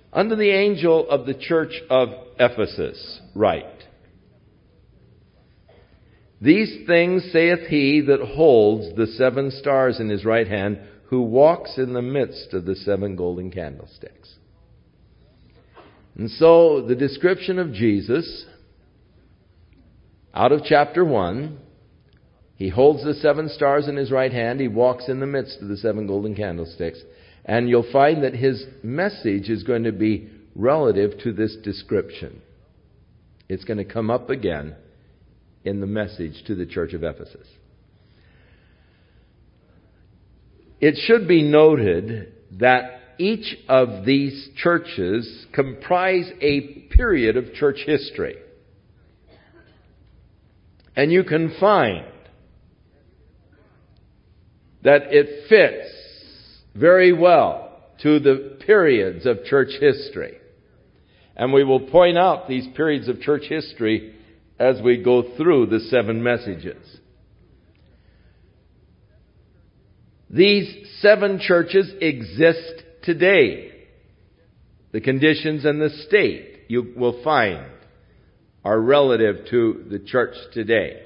Unto the angel of the church of Ephesus write, These things saith he that holds the 7 stars in his right hand, who walks in the midst of the 7 golden candlesticks. And so the description of Jesus out of chapter 1, he holds the 7 stars in his right hand. He walks in the midst of the 7 golden candlesticks. And you'll find that his message is going to be relative to this description. It's going to come up again in the message to the church of Ephesus. It should be noted that each of these churches comprise a period of church history. And you can find that it fits very well to the periods of church history. And we will point out these periods of church history as we go through the 7 messages. These 7 churches exist today. The conditions and the state you will find are relative to the church today.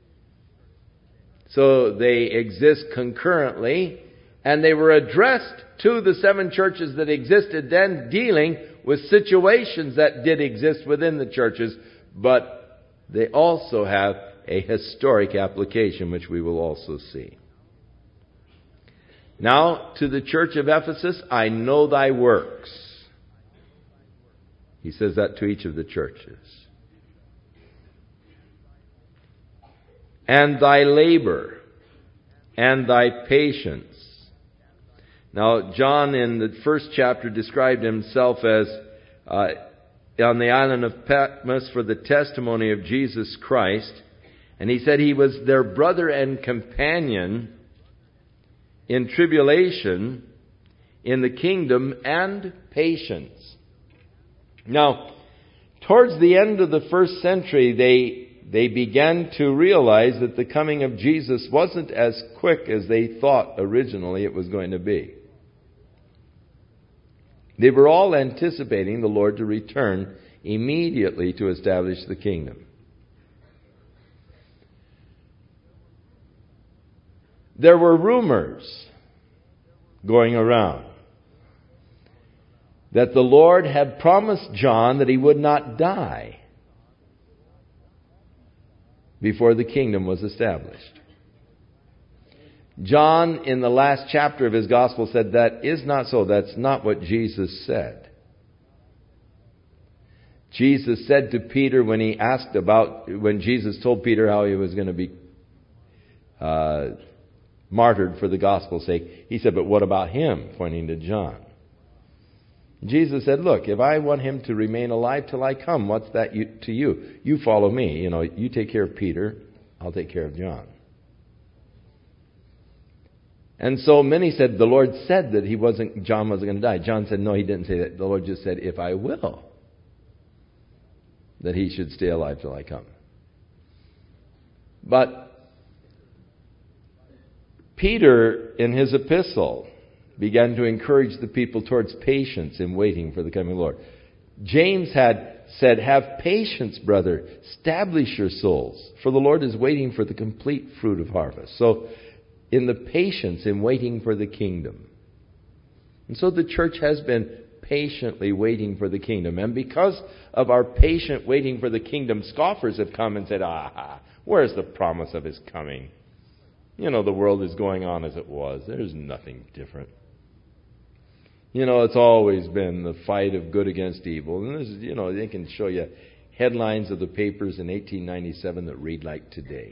So they exist concurrently, and they were addressed to the 7 churches that existed then, dealing with situations that did exist within the churches, but they also have a historic application, which we will also see. Now, to the church of Ephesus, I know thy works. He says that to each of the churches. And thy labor, and thy patience. Now, John in the first chapter described himself as on the island of Patmos for the testimony of Jesus Christ. And he said he was their brother and companion in tribulation, in the kingdom, and patience. Now, towards the end of the first century, they began to realize that the coming of Jesus wasn't as quick as they thought originally it was going to be. They were all anticipating the Lord to return immediately to establish the kingdom. There were rumors going around that the Lord had promised John that he would not die before the kingdom was established. John, in the last chapter of his gospel, said that is not so. That's not what Jesus said. Jesus said to Peter when Jesus told Peter how he was going to be martyred for the gospel's sake, he said, but what about him? Pointing to John. Jesus said, look, if I want him to remain alive till I come, what's that to you? You follow me. You take care of Peter, I'll take care of John. And so many said the Lord said that John wasn't going to die. John said, no, he didn't say that. The Lord just said, if I will, that he should stay alive till I come. But Peter, in his epistle, began to encourage the people towards patience in waiting for the coming Lord. James had said, have patience, brother. Establish your souls, for the Lord is waiting for the complete fruit of harvest. So, in the patience in waiting for the kingdom. And so the church has been patiently waiting for the kingdom. And because of our patient waiting for the kingdom, scoffers have come and said, where's the promise of his coming? The world is going on as it was. There's nothing different. It's always been the fight of good against evil. And this is, they can show you headlines of the papers in 1897 that read like today.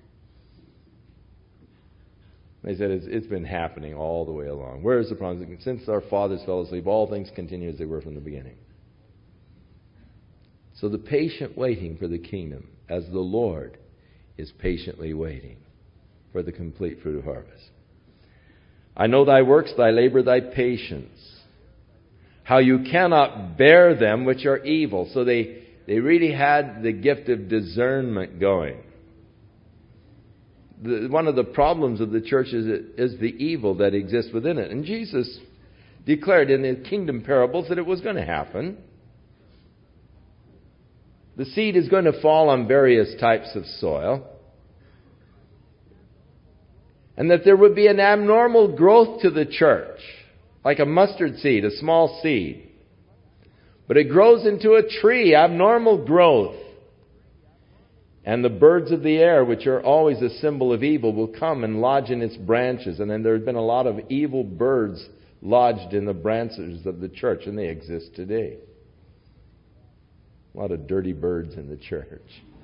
They said it's been happening all the way along. Where is the promise? Since our fathers fell asleep, all things continue as they were from the beginning. So the patient waiting for the kingdom, as the Lord is patiently waiting for the complete fruit of harvest. I know thy works, thy labor, thy patience, how you cannot bear them which are evil. So they really had the gift of discernment going. One of the problems of the church is the evil that exists within it. And Jesus declared in the kingdom parables that it was going to happen. The seed is going to fall on various types of soil. And that there would be an abnormal growth to the church, like a mustard seed, a small seed. But it grows into a tree, abnormal growth. And the birds of the air, which are always a symbol of evil, will come and lodge in its branches. And then there have been a lot of evil birds lodged in the branches of the church, and they exist today. A lot of dirty birds in the church.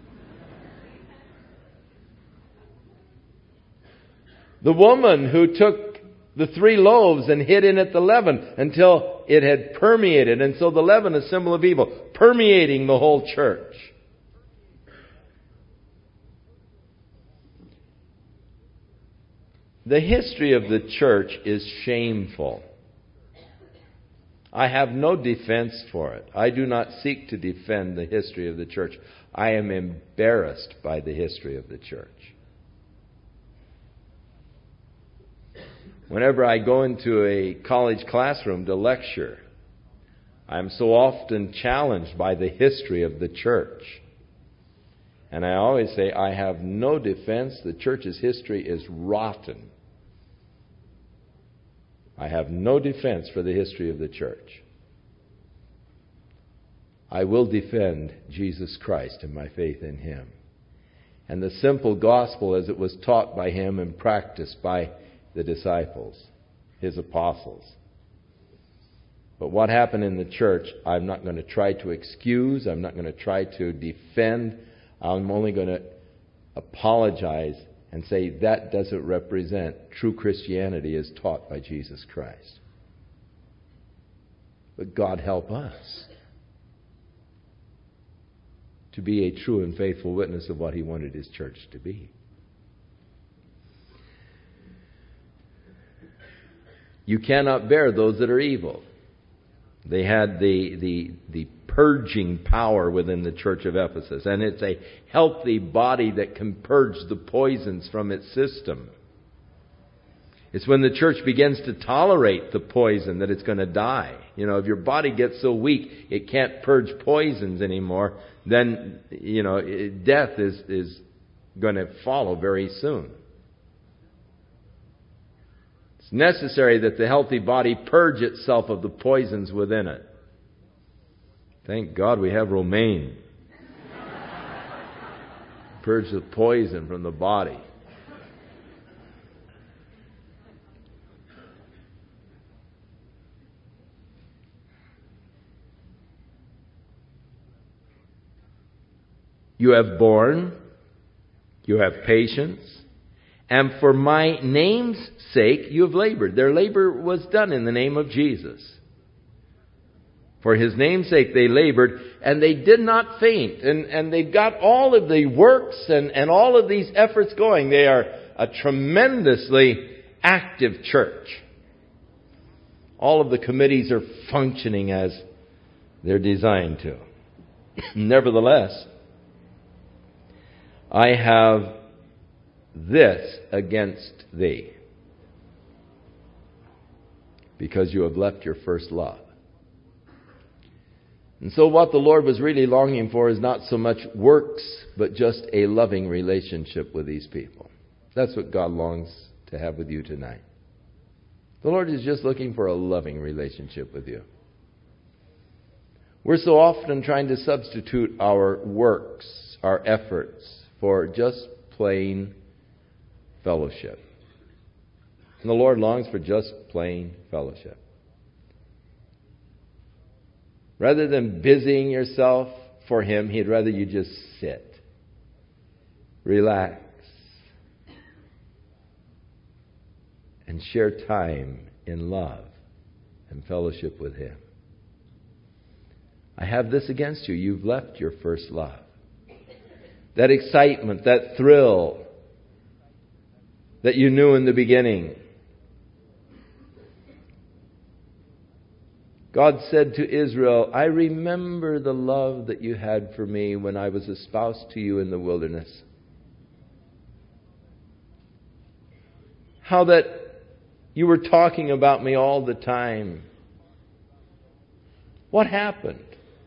The woman who took the 3 loaves and hid in it the leaven until it had permeated. And so the leaven, a symbol of evil, permeating the whole church. The history of the church is shameful. I have no defense for it. I do not seek to defend the history of the church. I am embarrassed by the history of the church. Whenever I go into a college classroom to lecture, I am so often challenged by the history of the church. And I always say, I have no defense. The church's history is rotten. I have no defense for the history of the church. I will defend Jesus Christ and my faith in Him. And the simple gospel as it was taught by Him and practiced by the disciples, His apostles. But what happened in the church, I'm not going to try to excuse. I'm not going to try to defend. I'm only going to apologize and say that doesn't represent true Christianity as taught by Jesus Christ. But God help us to be a true and faithful witness of what He wanted His church to be. You cannot bear those that are evil. They had the purging power within the church of Ephesus. And it's a healthy body that can purge the poisons from its system. It's when the church begins to tolerate the poison that it's going to die. You know, if your body gets so weak it can't purge poisons anymore, then, death is going to follow very soon. It's necessary that the healthy body purge itself of the poisons within it. Thank God we have romaine. Purge the poison from the body. You have borne, you have patience, and for my name's sake you have labored. Their labor was done in the name of Jesus. For His name's sake they labored, and they did not faint. And they've got all of the works and all of these efforts going. They are a tremendously active church. All of the committees are functioning as they're designed to. Nevertheless, I have this against thee, because you have left your first love. And so what the Lord was really longing for is not so much works, but just a loving relationship with these people. That's what God longs to have with you tonight. The Lord is just looking for a loving relationship with you. We're so often trying to substitute our works, our efforts, for just plain fellowship. And the Lord longs for just plain fellowship. Rather than busying yourself for Him, He'd rather you just sit, relax, and share time in love and fellowship with Him. I have this against you. You've left your first love. That excitement, that thrill that you knew in the beginning. God said to Israel, I remember the love that you had for me when I was espoused to you in the wilderness. How that you were talking about me all the time. What happened?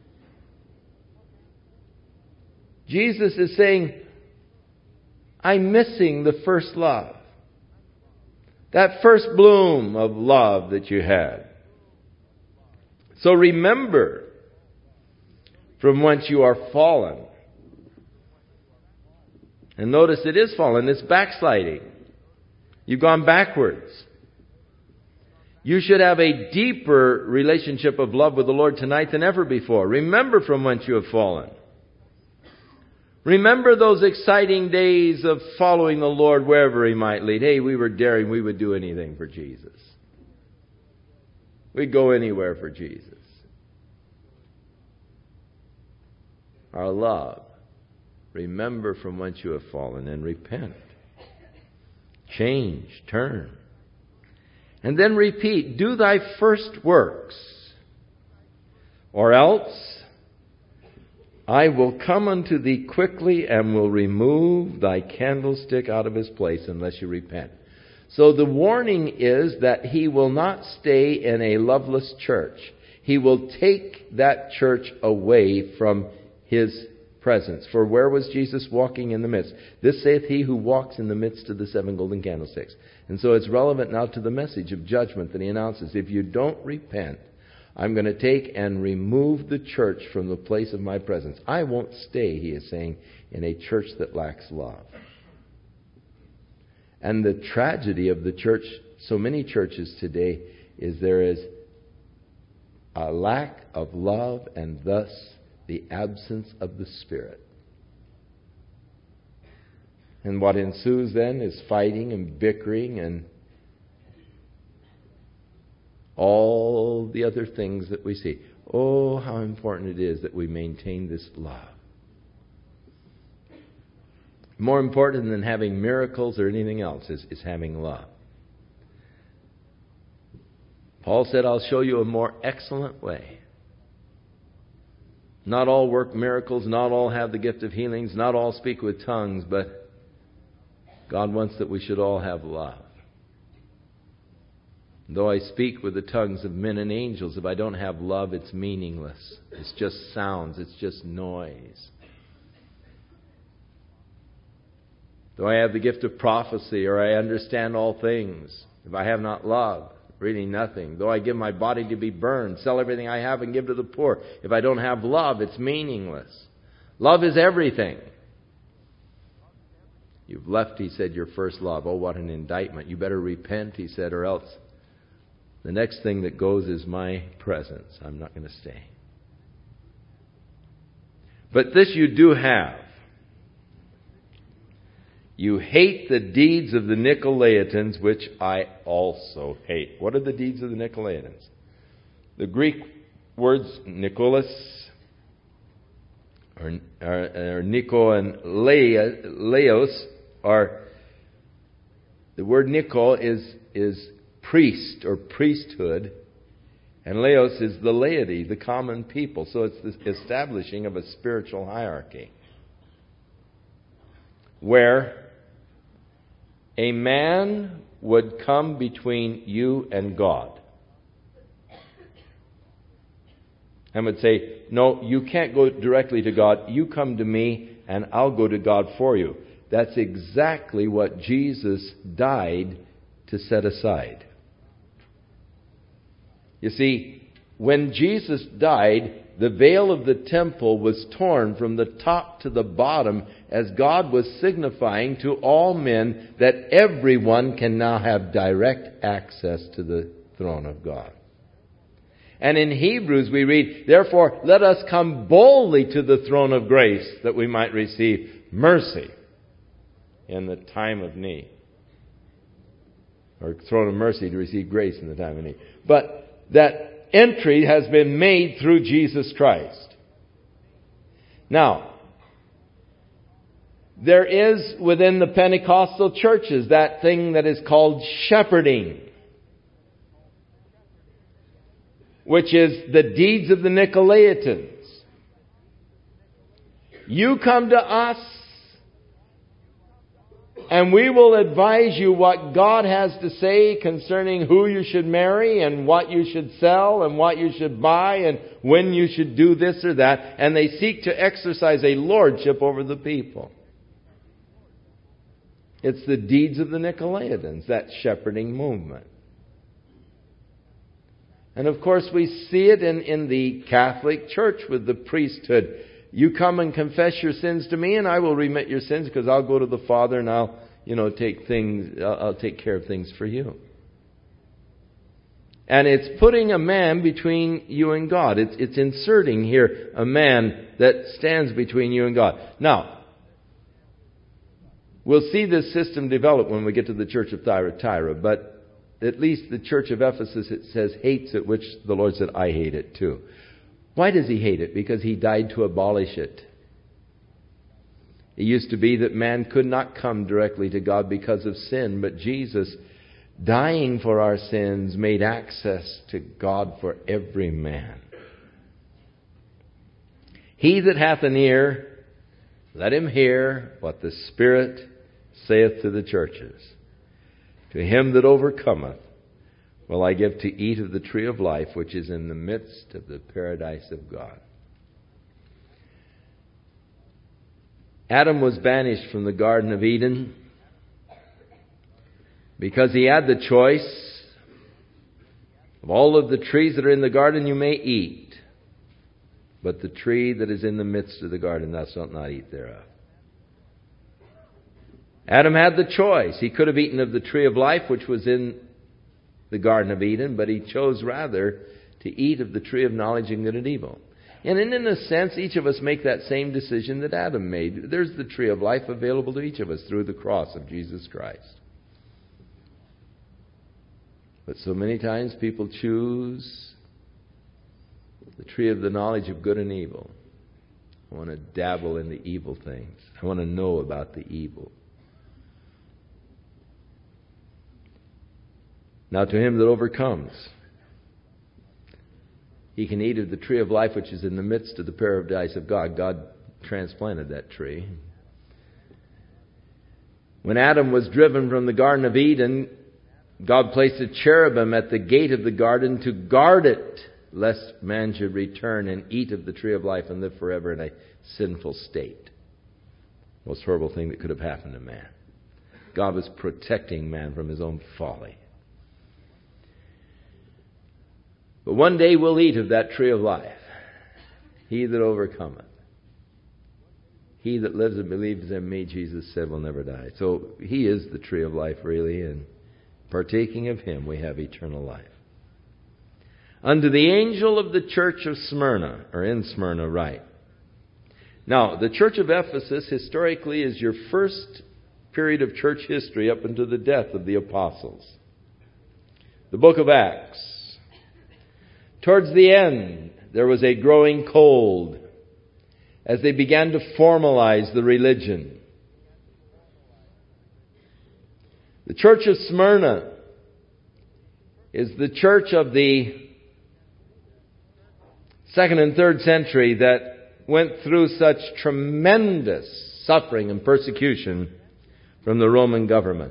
Jesus is saying, I'm missing the first love. That first bloom of love that you had. So remember from whence you are fallen. And notice it is fallen. It's backsliding. You've gone backwards. You should have a deeper relationship of love with the Lord tonight than ever before. Remember from whence you have fallen. Remember those exciting days of following the Lord wherever He might lead. Hey, we were daring. We would do anything for Jesus. We'd go anywhere for Jesus. Our love. Remember from whence you have fallen and repent. Change. Turn. And then repeat, do thy first works, or else I will come unto thee quickly and will remove thy candlestick out of his place unless you repent. So the warning is that He will not stay in a loveless church. He will take that church away from His presence. For where was Jesus walking in the midst? This saith He who walks in the midst of the 7 golden candlesticks. And so it's relevant now to the message of judgment that He announces. If you don't repent, I'm going to take and remove the church from the place of my presence. I won't stay, He is saying, in a church that lacks love. And the tragedy of the church, so many churches today, is there is a lack of love and thus the absence of the Spirit. And what ensues then is fighting and bickering and all the other things that we see. Oh, how important it is that we maintain this love. More important than having miracles or anything else is having love. Paul said, I'll show you a more excellent way. Not all work miracles, not all have the gift of healings, not all speak with tongues, but God wants that we should all have love. Though I speak with the tongues of men and angels, if I don't have love, it's meaningless. It's just sounds. It's just noise. Though I have the gift of prophecy or I understand all things, if I have not love, really nothing. Though I give my body to be burned, sell everything I have and give to the poor, if I don't have love, it's meaningless. Love is everything. You've left, He said, your first love. Oh, what an indictment. You better repent, He said, or else the next thing that goes is my presence. I'm not going to stay. But this you do have. You hate the deeds of the Nicolaitans, which I also hate. What are the deeds of the Nicolaitans? The Greek words Nicolas, or Nico and Laos, are, the word Nico is priest or priesthood, and Laos is the laity, the common people. So it's the establishing of a spiritual hierarchy where a man would come between you and God and would say, no, you can't go directly to God. You come to me and I'll go to God for you. That's exactly what Jesus died to set aside. You see, when Jesus died, the veil of the temple was torn from the top to the bottom as God was signifying to all men that everyone can now have direct access to the throne of God. And in Hebrews we read, therefore let us come boldly to the throne of grace that we might receive mercy in the time of need. Or throne of mercy to receive grace in the time of need. But that entry has been made through Jesus Christ. Now, there is within the Pentecostal churches that thing that is called shepherding, which is the deeds of the Nicolaitans. You come to us And we will advise you what God has to say concerning who you should marry and what you should sell and what you should buy and when you should do this or that. And they seek to exercise a lordship over the people. It's the deeds of the Nicolaitans, that shepherding movement. And of course we see it in the Catholic Church with the priesthood. You come and confess your sins to me and I will remit your sins because I'll go to the Father and I'll take care of things for you. And it's putting a man between you and God. It's inserting here a man that stands between you and God. Now, we'll see this system develop when we get to the church of Thyatira, but at least the church of Ephesus, it says, hates it, which the Lord said, I hate it too. Why does He hate it? Because He died to abolish it. It used to be that man could not come directly to God because of sin, but Jesus, dying for our sins, made access to God for every man. He that hath an ear, let him hear what the Spirit saith to the churches. To him that overcometh will I give to eat of the tree of life, which is in the midst of the paradise of God. Adam was banished from the Garden of Eden because he had the choice of all of the trees that are in the garden you may eat, but the tree that is in the midst of the garden thou shalt not eat thereof. Adam had the choice. He could have eaten of the tree of life, which was in the Garden of Eden, but he chose rather to eat of the tree of knowledge of good and evil. And in a sense, each of us make that same decision that Adam made. There's the tree of life available to each of us through the cross of Jesus Christ. But so many times people choose the tree of the knowledge of good and evil. I want to dabble in the evil things. I want to know about the evil. Now to him that overcomes, he can eat of the tree of life which is in the midst of the paradise of God. God transplanted that tree. When Adam was driven from the Garden of Eden, God placed a cherubim at the gate of the garden to guard it, lest man should return and eat of the tree of life and live forever in a sinful state. Most horrible thing that could have happened to man. God was protecting man from his own folly. But one day we'll eat of that tree of life. He that overcometh. He that lives and believes in me, Jesus said, will never die. So He is the tree of life, really, and partaking of Him, we have eternal life. Unto the angel of the church of Smyrna, or in Smyrna, write. Now, the church of Ephesus, historically, is your first period of church history up until the death of the apostles. The book of Acts. Towards the end, there was a growing cold as they began to formalize the religion. The church of Smyrna is the church of the 2nd and 3rd century that went through such tremendous suffering and persecution from the Roman government.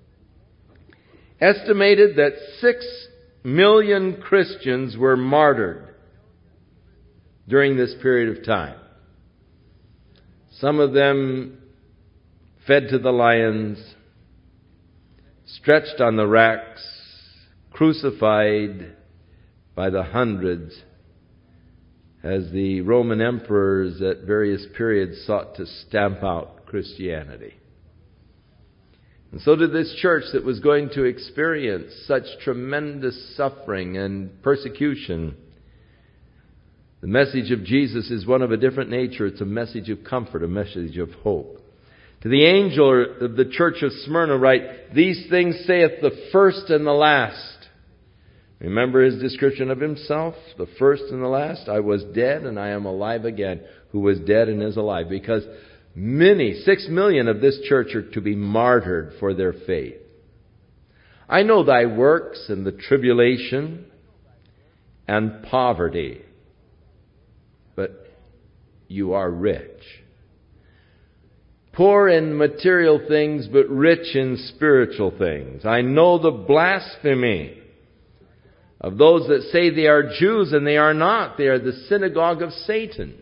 Estimated that 6 million Christians were martyred during this period of time. Some of them fed to the lions, stretched on the racks, crucified by the hundreds as the Roman emperors at various periods sought to stamp out Christianity. And so did this church that was going to experience such tremendous suffering and persecution. The message of Jesus is one of a different nature. It's a message of comfort, a message of hope. To the angel of the church of Smyrna write, these things saith the first and the last. Remember his description of himself, the first and the last. I was dead and I am alive again, who was dead and is alive. Because 6 million of this church are to be martyred for their faith. I know thy works and the tribulation and poverty, but you are rich. poor in material things, but rich in spiritual things. I know the blasphemy of those that say they are Jews and they are not. They are the synagogue of Satan.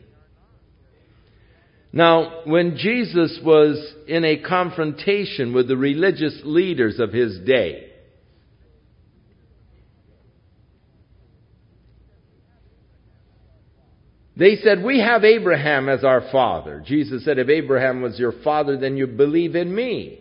Now, when Jesus was in a confrontation with the religious leaders of his day, they said, "We have Abraham as our father." Jesus said, "If Abraham was your father, then you believe in me.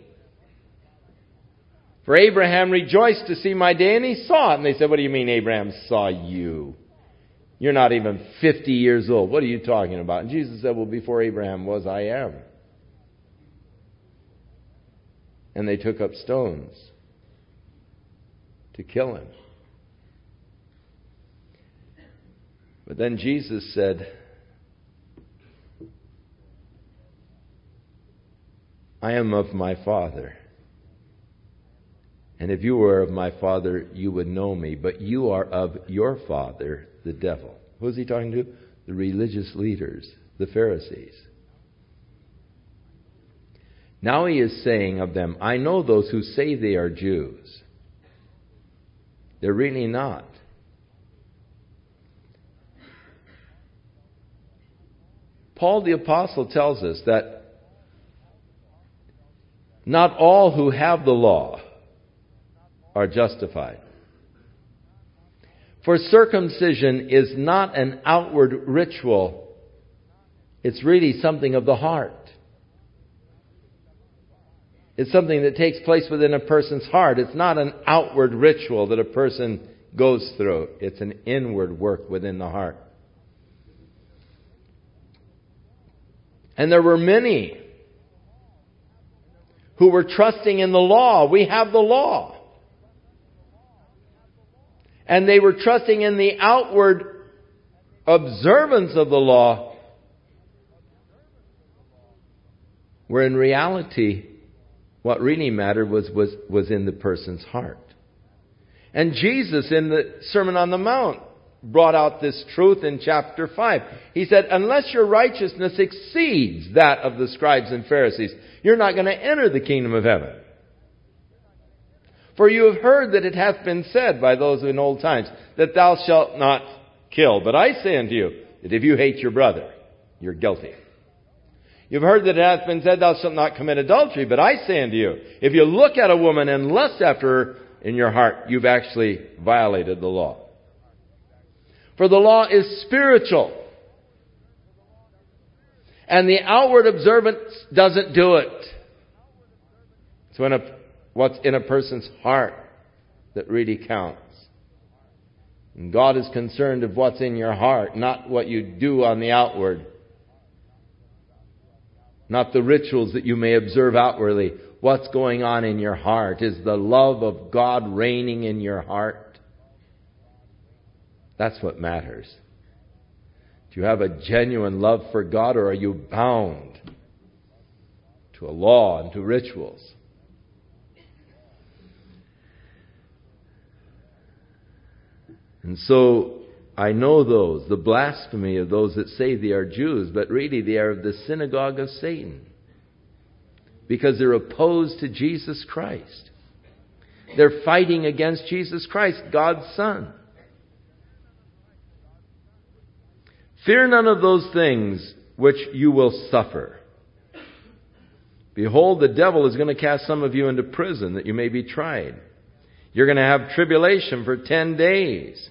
For Abraham rejoiced to see my day, and he saw it." And they said, "What do you mean Abraham saw you? You're not even 50 years old. What are you talking about?" And Jesus said, "Well, before Abraham was, I am." And they took up stones to kill him. But then Jesus said, "I am of my Father. And if you were of my Father, you would know me. But you are of your father, the devil." Who is he talking to? The religious leaders, the Pharisees. Now he is saying of them, "I know those who say they are Jews. They're really not. Paul the Apostle tells us that not all who have the law are justified. For circumcision is not an outward ritual. It's really something of the heart. It's something that takes place within a person's heart. It's not an outward ritual that a person goes through. It's an inward work within the heart. And there were many who were trusting in the law. We have the law. And they were trusting in the outward observance of the law, where in reality, what really mattered was in the person's heart. And Jesus, in the Sermon on the Mount, brought out this truth in chapter 5. He said, "Unless your righteousness exceeds that of the scribes and Pharisees, you're not going to enter the kingdom of heaven. For you have heard that it hath been said by those in old times, that thou shalt not kill. But I say unto you, that if you hate your brother, you're guilty. You've heard that it hath been said, thou shalt not commit adultery. But I say unto you, if you look at a woman and lust after her in your heart, you've actually violated the law. For the law is spiritual, and the outward observance doesn't do it. It's what's in a person's heart that really counts. And God is concerned of what's in your heart, not what you do on the outward. Not the rituals that you may observe outwardly. What's going on in your heart? Is the love of God reigning in your heart? That's what matters. Do you have a genuine love for God, or are you bound to a law and to rituals? And so I know the blasphemy of those that say they are Jews, but really they are of the synagogue of Satan. Because they're opposed to Jesus Christ. They're fighting against Jesus Christ, God's Son. Fear none of those things which you will suffer. Behold, the devil is going to cast some of you into prison that you may be tried. You're going to have tribulation for 10 days.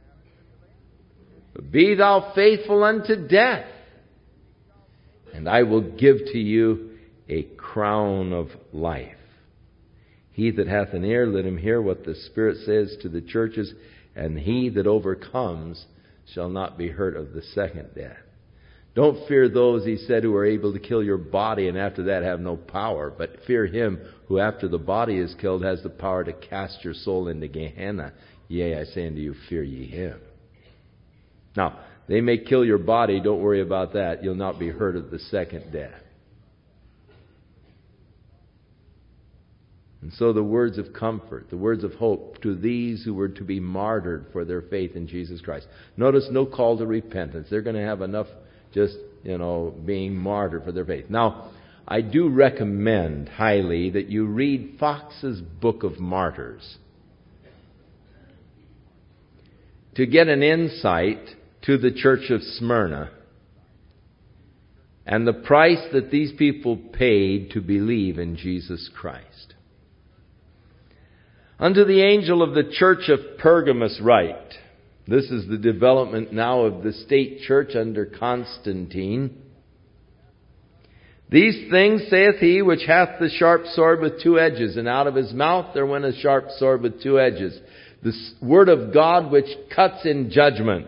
But be thou faithful unto death, and I will give to you a crown of life. He that hath an ear, let him hear what the Spirit says to the churches, and he that overcomes shall not be hurt of the second death. Don't fear those, he said, who are able to kill your body and after that have no power, but fear him who after the body is killed has the power to cast your soul into Gehenna. Yea, I say unto you, fear ye him. Now, they may kill your body, don't worry about that. You'll not be hurt of the second death. And so the words of comfort, the words of hope to these who were to be martyred for their faith in Jesus Christ. Notice no call to repentance. They're going to have enough just, being martyred for their faith. Now, I do recommend highly that you read Fox's Book of Martyrs to get an insight to the church of Smyrna and the price that these people paid to believe in Jesus Christ. Unto the angel of the church of Pergamos write. This is the development now of the state church under Constantine. These things saith he which hath the sharp sword with two edges, and out of his mouth there went a sharp sword with two edges. The word of God which cuts in judgment.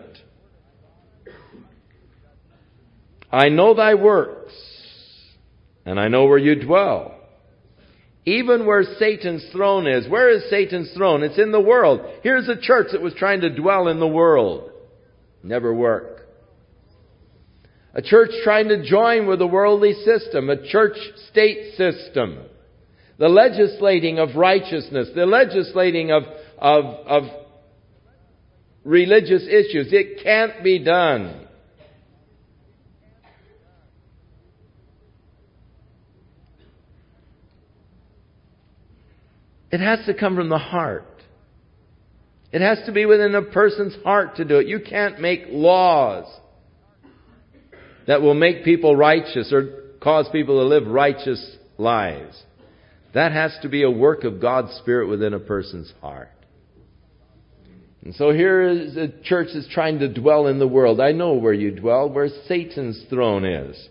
I know thy works, and I know where you dwell. Even where Satan's throne is. Where is Satan's throne? It's in the world. Here's a church that was trying to dwell in the world. Never work. A church trying to join with a worldly system, a church-state system. The legislating of righteousness, the legislating of religious issues. It can't be done. It has to come from the heart. It has to be within a person's heart to do it. You can't make laws that will make people righteous or cause people to live righteous lives. That has to be a work of God's Spirit within a person's heart. And so here is a church that's trying to dwell in the world. I know where you dwell, where Satan's throne is.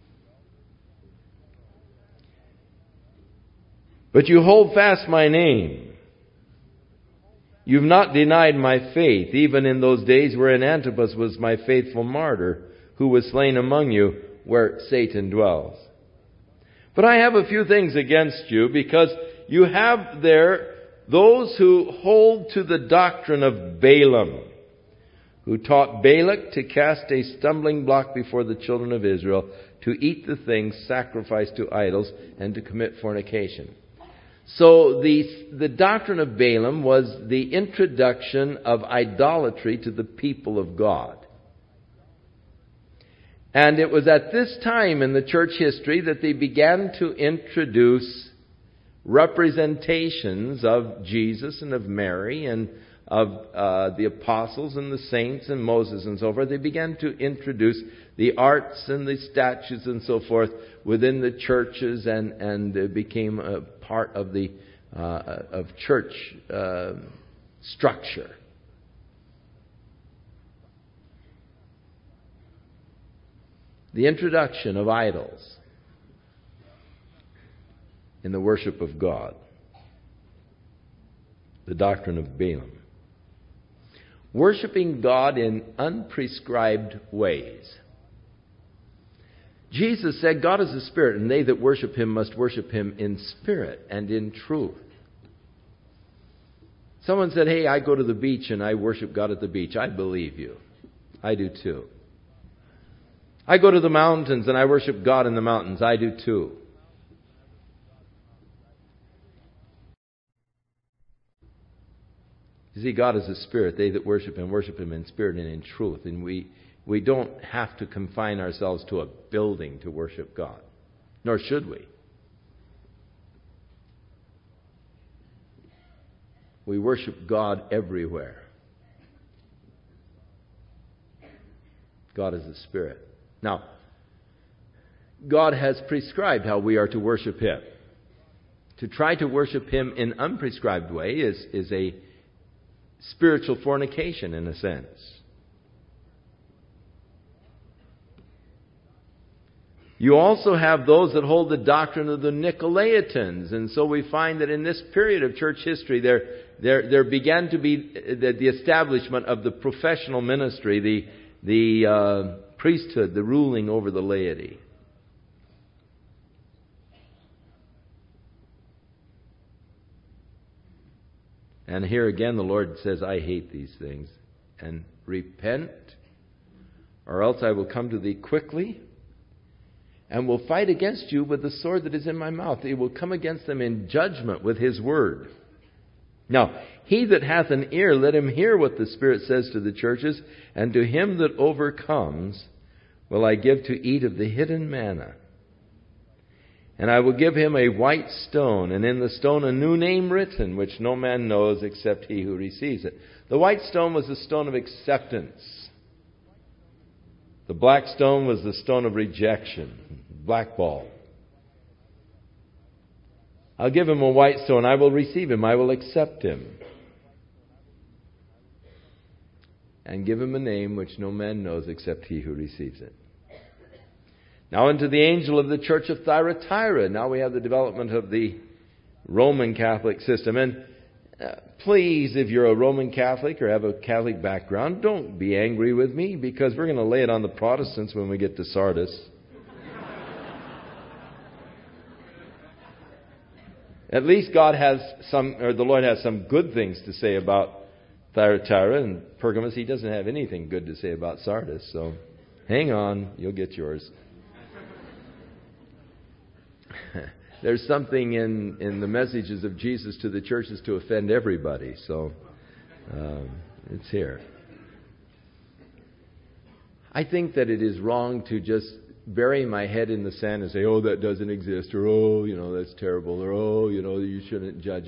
But you hold fast my name. You've not denied my faith, even in those days wherein Antipas was my faithful martyr, who was slain among you, where Satan dwells. But I have a few things against you, because you have there those who hold to the doctrine of Balaam, who taught Balak to cast a stumbling block before the children of Israel, to eat the things sacrificed to idols, and to commit fornication. So the doctrine of Balaam was the introduction of idolatry to the people of God. And it was at this time in the church history that they began to introduce representations of Jesus and of Mary and of the apostles and the saints and Moses and so forth. They began to introduce the arts and the statues and so forth within the churches, and it became a part of the of church structure. The introduction of idols in the worship of God. The doctrine of Balaam. Worshipping God in unprescribed ways. Jesus said, God is a spirit, and they that worship Him must worship Him in spirit and in truth. Someone said, hey, I go to the beach and I worship God at the beach. I believe you. I do too. I go to the mountains and I worship God in the mountains. I do too. You see, God is a spirit. They that worship Him in spirit and in truth. And we don't have to confine ourselves to a building to worship God. Nor should we. We worship God everywhere. God is a spirit. Now, God has prescribed how we are to worship Him. To try to worship Him in an unprescribed way is a spiritual fornication in a sense. You also have those that hold the doctrine of the Nicolaitans, and so we find that in this period of church history there began to be the establishment of the professional ministry, the priesthood, the ruling over the laity. And here again the Lord says, I hate these things. And repent, or else I will come to thee quickly, and will fight against you with the sword that is in my mouth. He will come against them in judgment with His word. Now, he that hath an ear, let him hear what the Spirit says to the churches, and to him that overcomes will I give to eat of the hidden manna. And I will give him a white stone, and in the stone a new name written, which no man knows except he who receives it. The white stone was the stone of acceptance. The black stone was the stone of rejection, blackball. I'll give him a white stone. I will receive him. I will accept him. And give him a name which no man knows except he who receives it. Now unto the angel of the church of Thyatira. Now we have the development of the Roman Catholic system. And please, if you're a Roman Catholic or have a Catholic background, don't be angry with me, because we're going to lay it on the Protestants when we get to Sardis. At least God has the Lord has some good things to say about Thyatira, and Pergamos, He doesn't have anything good to say about Sardis. So hang on, you'll get yours. There's something in the messages of Jesus to the churches to offend everybody. So it's here. I think that it is wrong to just bury my head in the sand and say, oh, that doesn't exist, or oh, that's terrible, or oh, you shouldn't judge.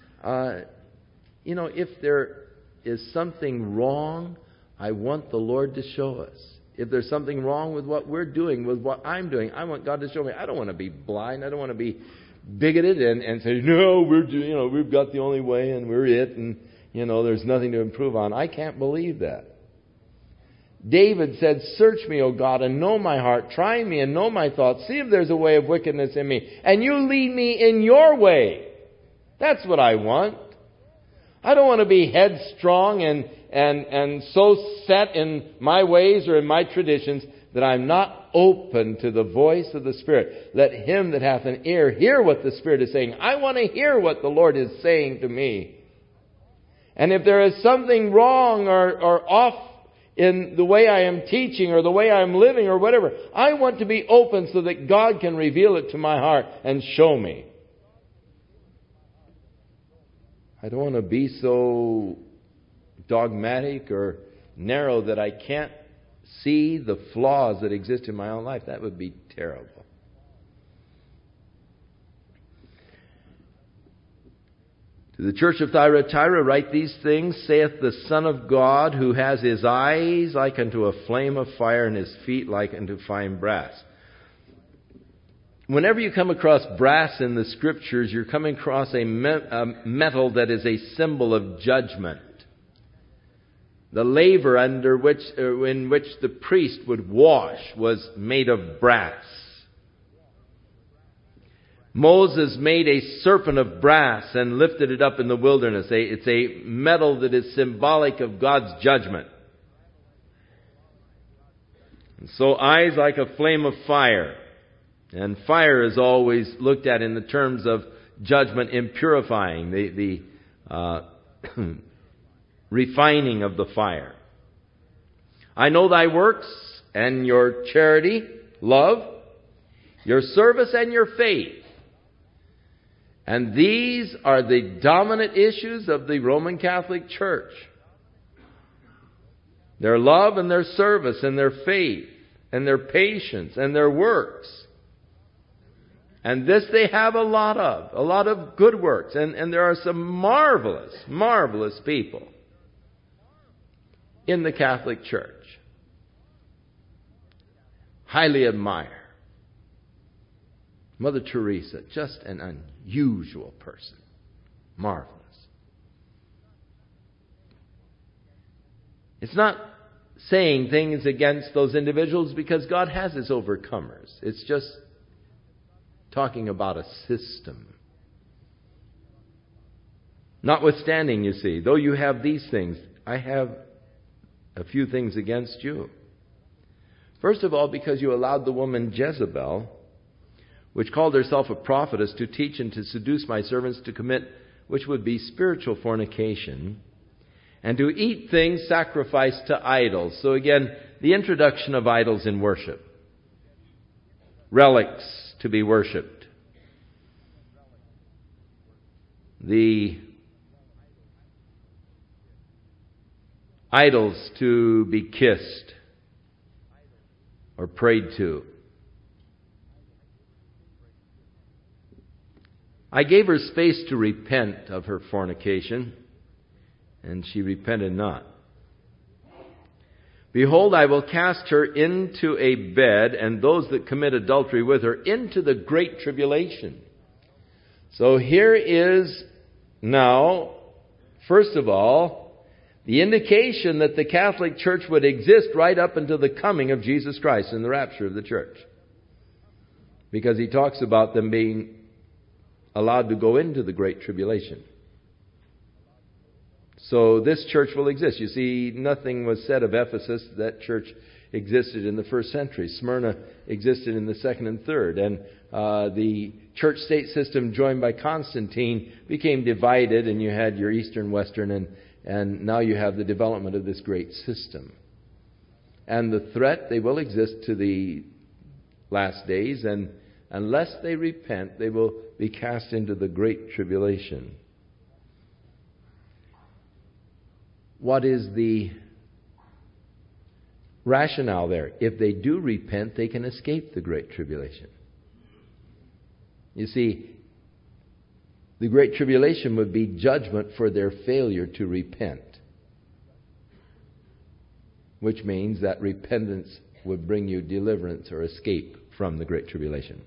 If there is something wrong, I want the Lord to show us. If there's something wrong with what we're doing, with what I'm doing, I want God to show me. I don't want to be blind. I don't want to be bigoted and say, no, we've got the only way and we're it, and there's nothing to improve on. I can't believe that. David said, search me, O God, and know my heart. Try me and know my thoughts. See if there's a way of wickedness in me, and you lead me in your way. That's what I want. I don't want to be headstrong and so set in my ways or in my traditions that I'm not open to the voice of the Spirit. Let him that hath an ear hear what the Spirit is saying. I want to hear what the Lord is saying to me. And if there is something wrong or off in the way I am teaching or the way I am living or whatever, I want to be open so that God can reveal it to my heart and show me. I don't want to be so dogmatic or narrow that I can't see the flaws that exist in my own life. That would be terrible. To the church of Thyatira write these things, saith the Son of God, who has his eyes like unto a flame of fire and his feet like unto fine brass. Whenever you come across brass in the Scriptures, you're coming across a metal that is a symbol of judgment. The laver in which the priest would wash was made of brass. Moses made a serpent of brass and lifted it up in the wilderness. It's a metal that is symbolic of God's judgment. And so eyes like a flame of fire. And fire is always looked at in the terms of judgment in purifying, the refining of the fire. I know thy works and your charity, love, your service and your faith. And these are the dominant issues of the Roman Catholic Church. Their love and their service and their faith and their patience and their works. And this they have a lot of good works. And there are some marvelous, marvelous people in the Catholic Church. Highly admire. Mother Teresa, just an unusual person. Marvelous. It's not saying things against those individuals because God has His overcomers. It's just talking about a system. Notwithstanding, you see, though you have these things, I have a few things against you. First of all, because you allowed the woman Jezebel, which called herself a prophetess, to teach and to seduce my servants to commit, which would be spiritual fornication, and to eat things sacrificed to idols. So again, the introduction of idols in worship. Relics to be worshipped. The idols to be kissed or prayed to. I gave her space to repent of her fornication, and she repented not. Behold, I will cast her into a bed, and those that commit adultery with her into the great tribulation. So here is now, first of all, the indication that the Catholic Church would exist right up until the coming of Jesus Christ and the rapture of the church. Because he talks about them being allowed to go into the great tribulation. So this church will exist. You see, nothing was said of Ephesus. That church existed in the first century. Smyrna existed in the second and third. And the church-state system joined by Constantine became divided, and you had your Eastern, Western, and now you have the development of this great system. And the threat, they will exist to the last days, and unless they repent, they will be cast into the great tribulation. What is the rationale there? If they do repent, they can escape the great tribulation. You see, the great tribulation would be judgment for their failure to repent, which means that repentance would bring you deliverance or escape from the great tribulation.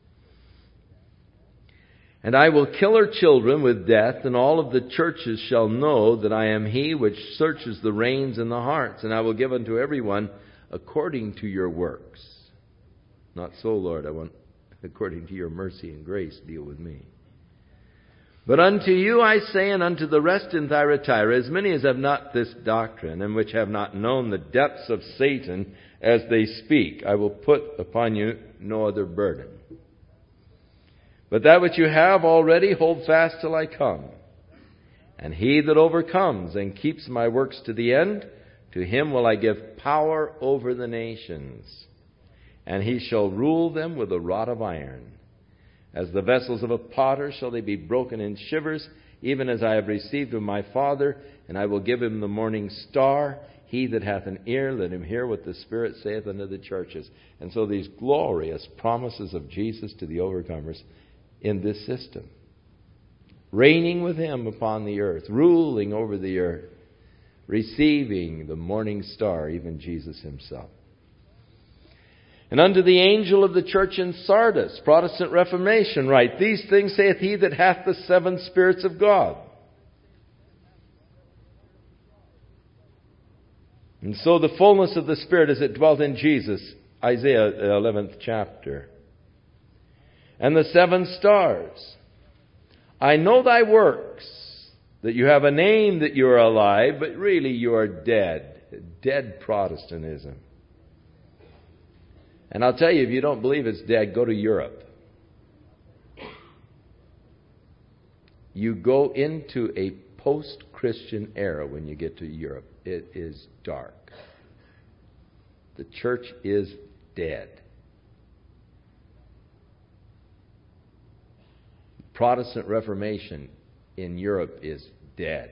And I will kill her children with death, and all of the churches shall know that I am he which searches the reins and the hearts, and I will give unto everyone according to your works. Not so, Lord, I want according to your mercy and grace deal with me. But unto you I say, and unto the rest in Thyatira, as many as have not this doctrine, and which have not known the depths of Satan as they speak, I will put upon you no other burden. But that which you have already, hold fast till I come. And he that overcomes and keeps my works to the end, to him will I give power over the nations. And he shall rule them with a rod of iron. As the vessels of a potter shall they be broken in shivers, even as I have received of my Father, and I will give him the morning star. He that hath an ear, let him hear what the Spirit saith unto the churches. And so these glorious promises of Jesus to the overcomers in this system. Reigning with him upon the earth, ruling over the earth, receiving the morning star, even Jesus himself. And unto the angel of the church in Sardis, Protestant Reformation, write, these things saith he that hath the 7 spirits of God. And so the fullness of the Spirit as it dwelt in Jesus, Isaiah 11th chapter. And the 7 stars. I know thy works, that you have a name that you are alive, but really you are dead. Dead Protestantism. And I'll tell you, if you don't believe it's dead, go to Europe. You go into a post-Christian era when you get to Europe. It is dark. The church is dead. Protestant Reformation in Europe is dead.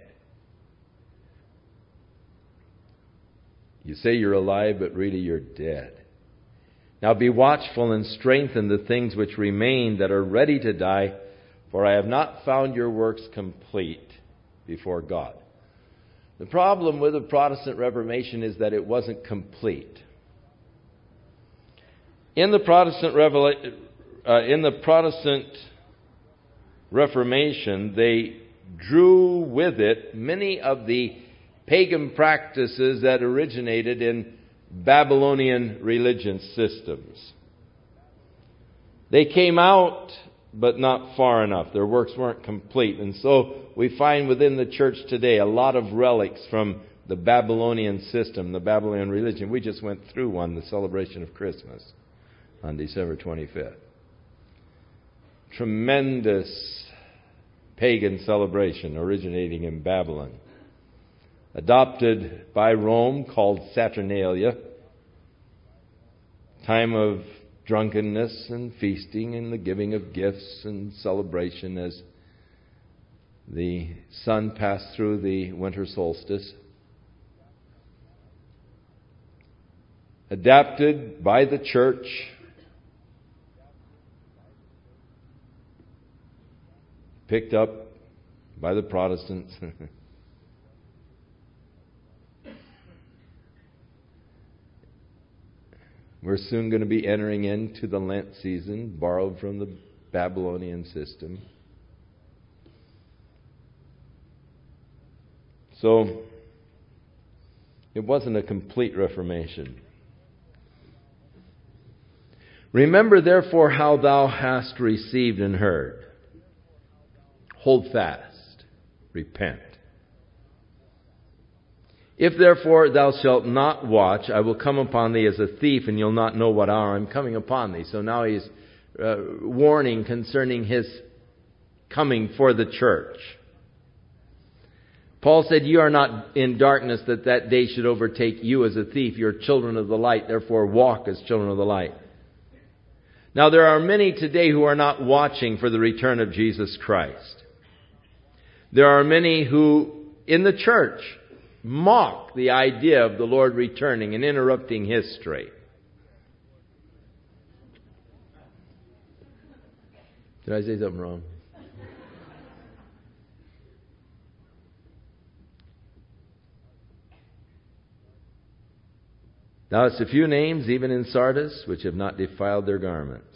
You say you're alive, but really you're dead. Now be watchful and strengthen the things which remain that are ready to die, for I have not found your works complete before God. The problem with the Protestant Reformation is that it wasn't complete. In the Protestant Reformation, they drew with it many of the pagan practices that originated in Babylonian religion systems. They came out, but not far enough. Their works weren't complete. And so we find within the church today a lot of relics from the Babylonian system, the Babylonian religion. We just went through one, the celebration of Christmas on December 25th. Tremendous pagan celebration originating in Babylon. Adopted by Rome, called Saturnalia. Time of drunkenness and feasting and the giving of gifts and celebration as the sun passed through the winter solstice. Adapted by the church picked up by the Protestants. We're soon going to be entering into the Lent season, borrowed from the Babylonian system. So, it wasn't a complete Reformation. Remember therefore how thou hast received and heard. Hold fast. Repent. If therefore thou shalt not watch, I will come upon thee as a thief, and you'll not know what hour I'm coming upon thee. So now he's warning concerning his coming for the church. Paul said, you are not in darkness that that day should overtake you as a thief. You're children of the light, therefore walk as children of the light. Now there are many today who are not watching for the return of Jesus Christ. There are many who, in the church, mock the idea of the Lord returning and interrupting history. Did I say something wrong? Now it's a few names, even in Sardis, which have not defiled their garments.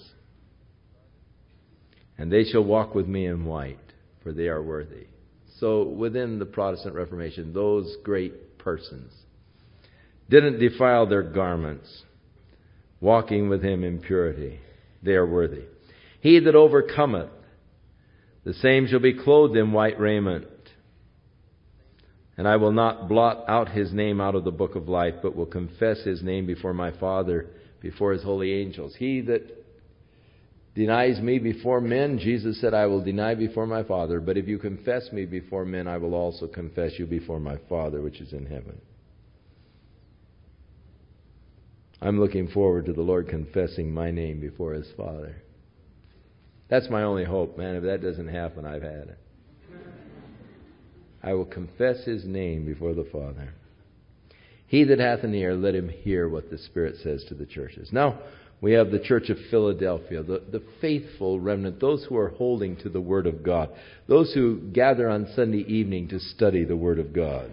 And they shall walk with me in white, for they are worthy. So within the Protestant Reformation, those great persons didn't defile their garments, walking with him in purity. They are worthy. He that overcometh, the same shall be clothed in white raiment. And I will not blot out his name out of the book of life, but will confess his name before my Father, before his holy angels. He that denies me before men, Jesus said, I will deny before my Father. But if you confess me before men, I will also confess you before my Father, which is in heaven. I'm looking forward to the Lord confessing my name before his Father. That's my only hope, man. If that doesn't happen, I've had it. I will confess his name before the Father. He that hath an ear, let him hear what the Spirit says to the churches. Now, we have the Church of Philadelphia, the faithful remnant, those who are holding to the Word of God, those who gather on Sunday evening to study the Word of God.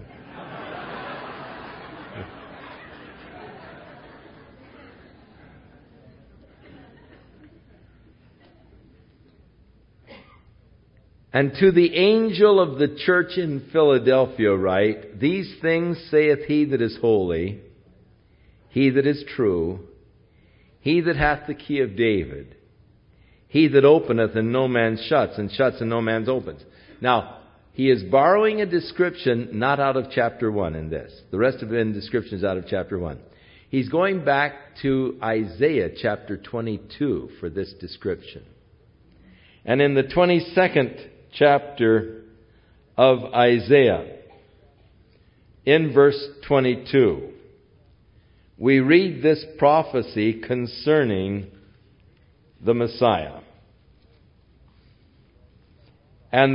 And to the angel of the church in Philadelphia write, these things saith he that is holy, he that is true, he that hath the key of David, he that openeth and no man shuts, and shuts and no man opens. Now, he is borrowing a description not out of chapter 1 in this. The rest of the description is out of chapter 1. He's going back to Isaiah chapter 22 for this description. And in the 22nd chapter of Isaiah, in verse 22, we read this prophecy concerning the Messiah. And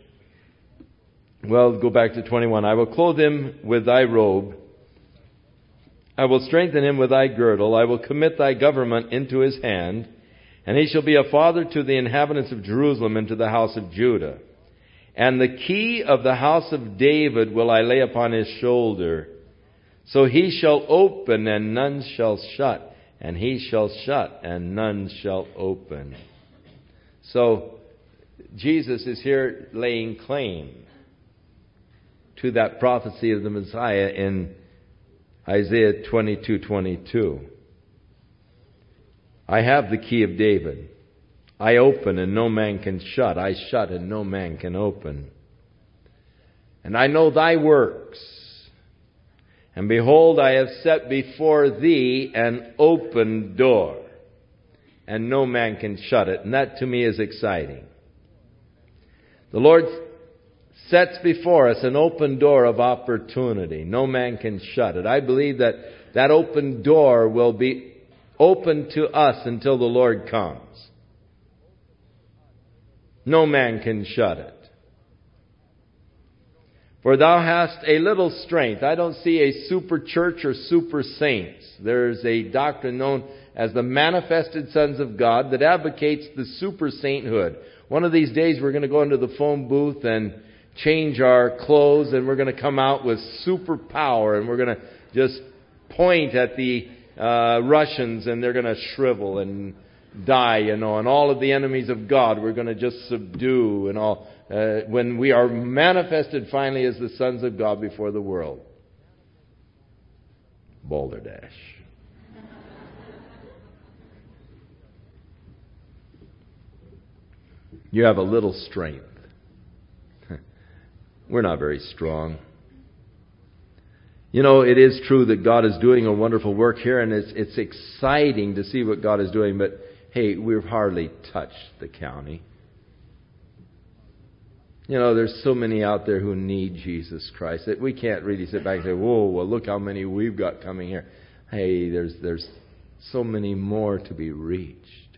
go back to 21. I will clothe him with thy robe. I will strengthen him with thy girdle. I will commit thy government into his hand. And he shall be a father to the inhabitants of Jerusalem and to the house of Judah. And the key of the house of David will I lay upon his shoulder. So he shall open and none shall shut. And he shall shut and none shall open. So Jesus is here laying claim to that prophecy of the Messiah in Isaiah 22:22. I have the key of David. I open and no man can shut. I shut and no man can open. And I know thy works. And behold, I have set before thee an open door. And no man can shut it. And that to me is exciting. The Lord sets before us an open door of opportunity. No man can shut it. I believe that that open door will be open to us until the Lord comes. No man can shut it. For thou hast a little strength. I don't see a super church or super saints. There's a doctrine known as the manifested sons of God that advocates the super sainthood, one of these days we're going to go into the phone booth and change our clothes, and we're going to come out with superpower, and we're going to just point at the Russians, and they're going to shrivel and die, and all of the enemies of God we're going to just subdue, and all when we are manifested finally as the sons of God before the world. Balderdash. You have a little strength. We're not very strong. It is true that God is doing a wonderful work here, and it's exciting to see what God is doing, but hey, we've hardly touched the county. There's so many out there who need Jesus Christ that we can't really sit back and say, whoa, well, look how many we've got coming here. Hey, there's so many more to be reached.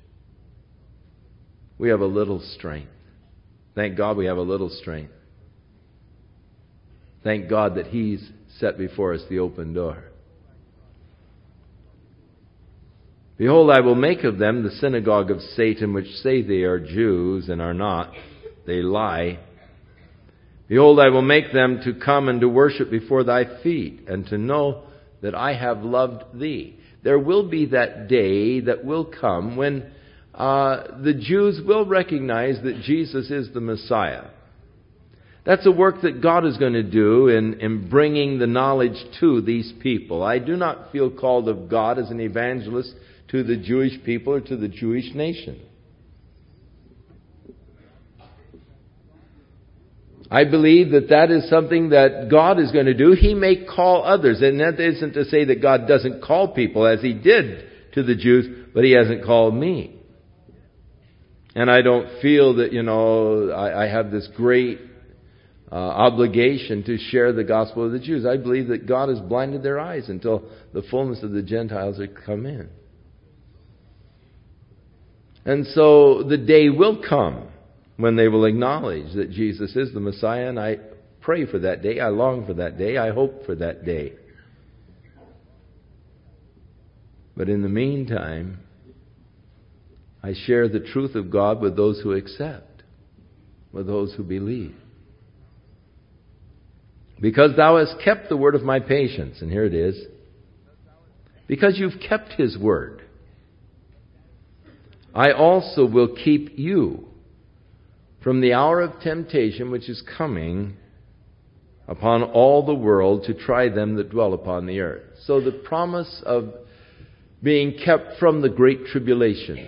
We have a little strength. Thank God we have a little strength. Thank God that He's set before us the open door. Behold, I will make of them the synagogue of Satan, which say they are Jews and are not. They lie. Behold, I will make them to come and to worship before thy feet, and to know that I have loved thee. There will be that day that will come when the Jews will recognize that Jesus is the Messiah. That's a work that God is going to do in bringing the knowledge to these people. I do not feel called of God as an evangelist to the Jewish people or to the Jewish nation. I believe that is something that God is going to do. He may call others. And that isn't to say that God doesn't call people as He did to the Jews, but He hasn't called me. And I don't feel that, I have this great obligation to share the gospel of the Jews. I believe that God has blinded their eyes until the fullness of the Gentiles have come in. And so the day will come when they will acknowledge that Jesus is the Messiah, and I pray for that day. I long for that day. I hope for that day. But in the meantime, I share the truth of God with those who accept, with those who believe. Because thou hast kept the word of my patience. And here it is. Because you've kept His word, I also will keep you from the hour of temptation which is coming upon all the world to try them that dwell upon the earth. So the promise of being kept from the great tribulation,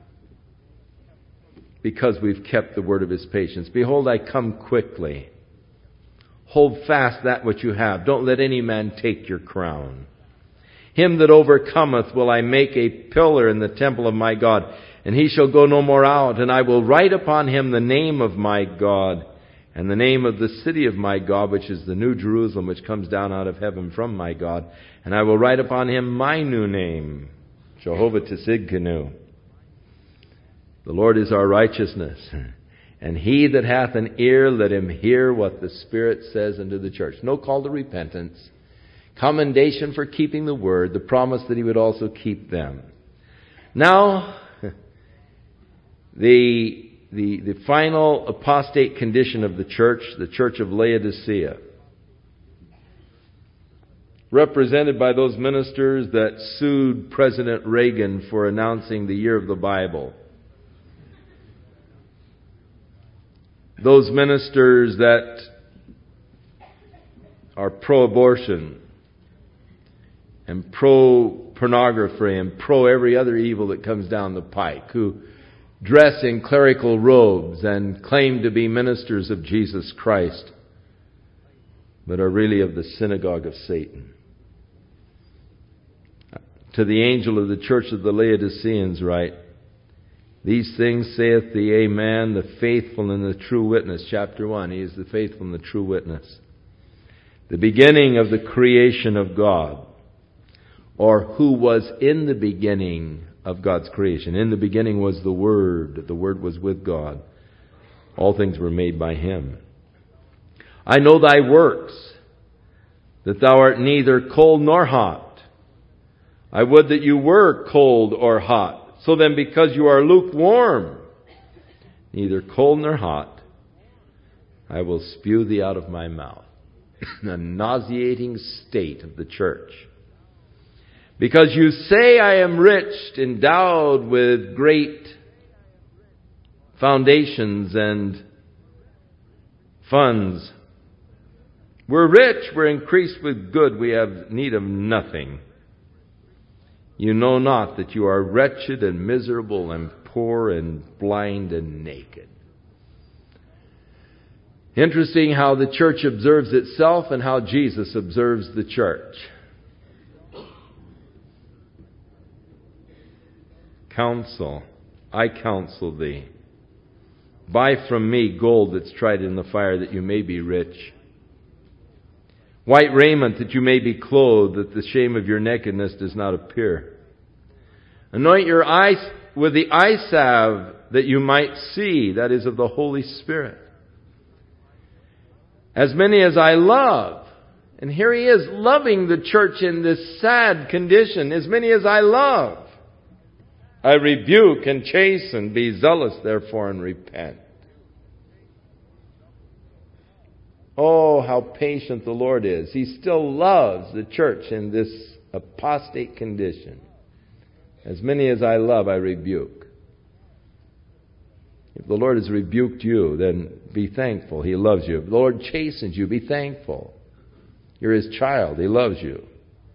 because we've kept the word of His patience. Behold, I come quickly. Hold fast that which you have. Don't let any man take your crown. Him that overcometh will I make a pillar in the temple of my God, and he shall go no more out. And I will write upon him the name of my God, and the name of the city of my God, which is the New Jerusalem, which comes down out of heaven from my God. And I will write upon him my new name, Jehovah Tsidkenu. The Lord is our righteousness. And he that hath an ear, let him hear what the Spirit says unto the church. No call to repentance. Commendation for keeping the word. The promise that He would also keep them. Now, the final apostate condition of the church of Laodicea, represented by those ministers that sued President Reagan for announcing the year of the Bible. Those ministers that are pro-abortion and pro-pornography and pro-every other evil that comes down the pike, who dress in clerical robes and claim to be ministers of Jesus Christ, but are really of the synagogue of Satan. To the angel of the church of the Laodiceans write, these things saith the Amen, the faithful and the true witness. Chapter 1, He is the faithful and the true witness. The beginning of the creation of God, or who was in the beginning of God's creation. In the beginning was the Word. The Word was with God. All things were made by Him. I know thy works, that thou art neither cold nor hot. I would that you were cold or hot. So then, because you are lukewarm neither cold nor hot, I will spew thee out of my mouth. The nauseating state of the church. Because you say I am rich, endowed with great foundations and funds. We're rich, we're increased with good, we have need of nothing. You know not that you are wretched and miserable and poor and blind and naked. Interesting how the church observes itself and how Jesus observes the church. Counsel, I counsel thee. Buy from me gold that's tried in the fire, that you may be rich. White raiment, that you may be clothed, that the shame of your nakedness does not appear. Anoint your eyes with the eye salve, that you might see, that is, of the Holy Spirit. As many as I love, and here he is loving the church in this sad condition, as many as I love, I rebuke and chasten. Be zealous therefore and repent. Oh, how patient the Lord is. He still loves the church in this apostate condition. As many as I love, I rebuke. If the Lord has rebuked you, then be thankful. He loves you. If the Lord chastens you, be thankful. You're His child. He loves you.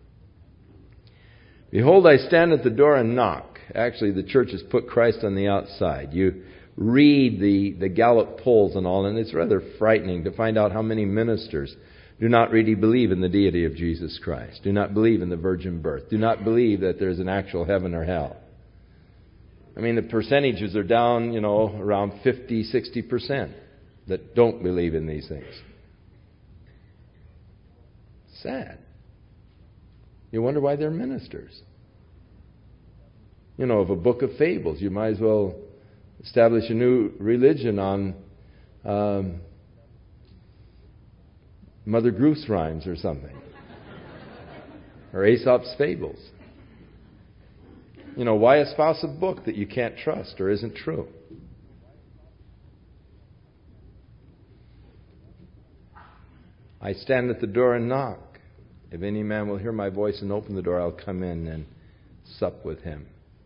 Behold, I stand at the door and knock. Actually, the church has put Christ on the outside. You read the Gallup polls and all, and it's rather frightening to find out how many ministers do not really believe in the deity of Jesus Christ, do not believe in the virgin birth, do not believe that there's an actual heaven or hell. I mean, the percentages are down, around 50, 60% that don't believe in these things. Sad. You wonder why they're ministers. Of a book of fables, you might as well establish a new religion on Mother Goose rhymes or something. Or Aesop's fables. Why espouse a book that you can't trust or isn't true? I stand at the door and knock. If any man will hear my voice and open the door, I'll come in and sup with him.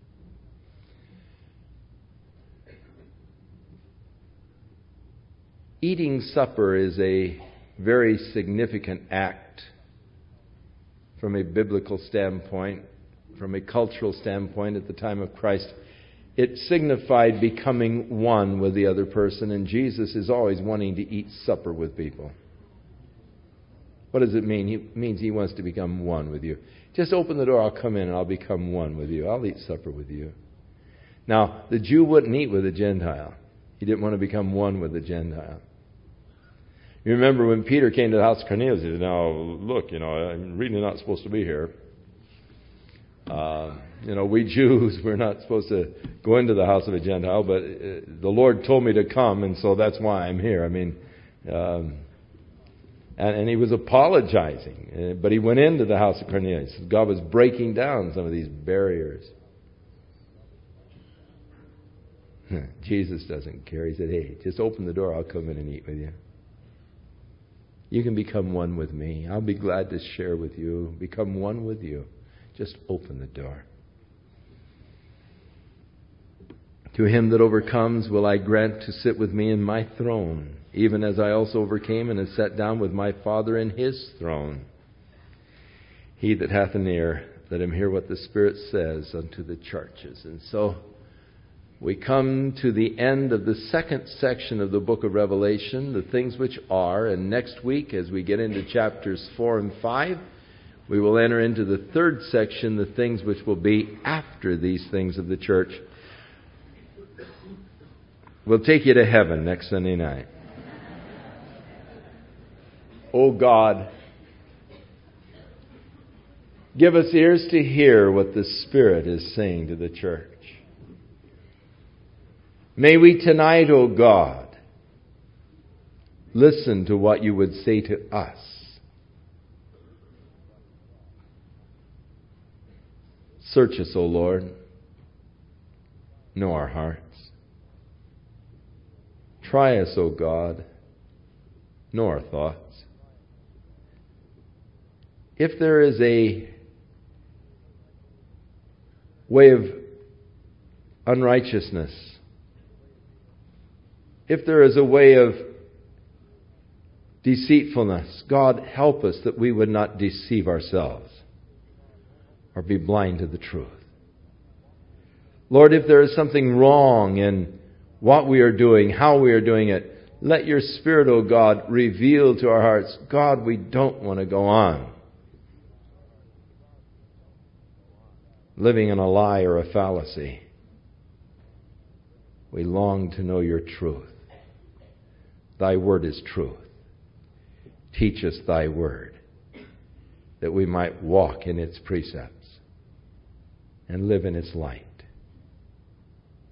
Eating supper is a very significant act from a biblical standpoint, from a cultural standpoint at the time of Christ. It signified becoming one with the other person, and Jesus is always wanting to eat supper with people. What does it mean? It means He wants to become one with you. Just open the door, I'll come in and I'll become one with you. I'll eat supper with you. Now, the Jew wouldn't eat with a Gentile. He didn't want to become one with a Gentile. You remember when Peter came to the house of Cornelius, he said, now, look, I'm really not supposed to be here. We Jews, we're not supposed to go into the house of a Gentile, but the Lord told me to come, and so that's why I'm here. And he was apologizing, but he went into the house of Cornelius. God was breaking down some of these barriers. Jesus doesn't care. He said, hey, just open the door, I'll come in and eat with you. You can become one with me. I'll be glad to share with you, become one with you. Just open the door. To him that overcomes will I grant to sit with me in my throne, even as I also overcame and have sat down with my Father in His throne. He that hath an ear, let him hear what the Spirit says unto the churches. And so we come to the end of the second section of the book of Revelation, the things which are. And next week, as we get into chapters 4 and 5, we will enter into the third section, the things which will be after these things of the church. We'll take you to heaven next Sunday night. Oh God, give us ears to hear what the Spirit is saying to the church. May we tonight, O God, listen to what you would say to us. Search us, O Lord. Know our hearts. Try us, O God, know our thoughts. If there is a way of unrighteousness, if there is a way of deceitfulness, God, help us that we would not deceive ourselves or be blind to the truth. Lord, if there is something wrong in what we are doing, how we are doing it, let your Spirit, O God, reveal to our hearts, God, we don't want to go on living in a lie or a fallacy. We long to know your truth. Thy word is truth. Teach us thy word, that we might walk in its precepts and live in its light.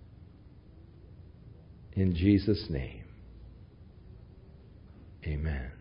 In Jesus' name, amen.